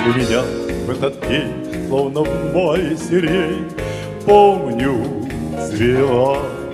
У меня в этот день, словно в море сирень, помню, цвела.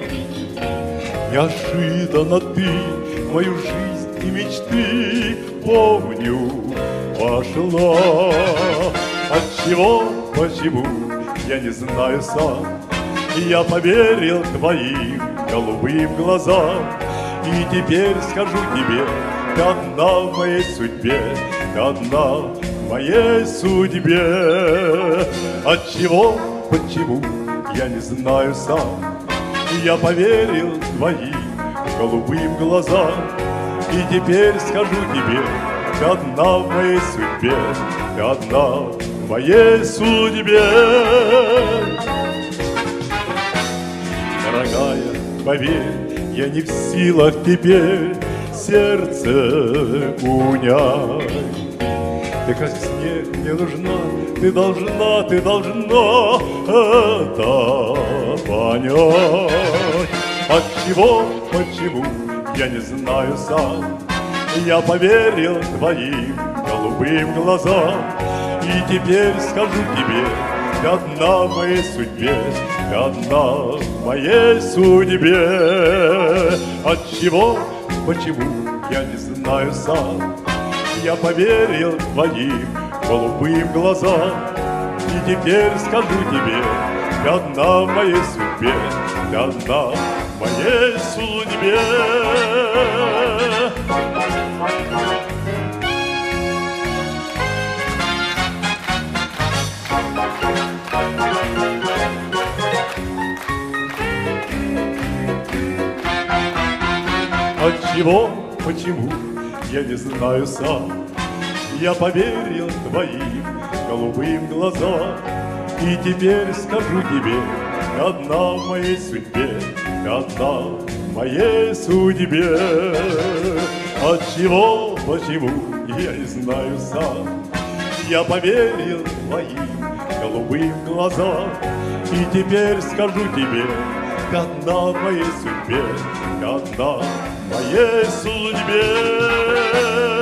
Неожиданно ты в мою жизнь и мечты, помню, вошла. Отчего, почему, я не знаю сам. Я поверил твоим голубым глазам. И теперь скажу тебе, ты одна в моей судьбе, ты одна в моей судьбе. Отчего, почему, я не знаю сам. Я поверил твоим голубым глазам. И теперь скажу тебе, ты одна в моей судьбе, ты одна в моей судьбе. Дорогая, поверь, я не в силах теперь сердце унять. Ты как снег мне нужна, ты должна это понять. Отчего, почему, я не знаю сам. Я поверил твоим голубым глазам. И теперь скажу тебе, ты одна в моей судьбе, ты одна в моей судьбе. Отчего, почему, я не знаю сам. Я поверил твоим голубым глазам. И теперь скажу тебе, ты одна в моей судьбе, ты одна в моей судьбе. Отчего, почему, я не знаю сам. Я поверил твоим голубым глазам. И теперь скажу тебе, ты одна в моей судьбе, ты одна в моей судьбе. Отчего, почему, я не знаю сам. Я поверил твоим голубым глазам. И теперь скажу тебе, ты одна в моей судьбе, ты одна в моей судьбе.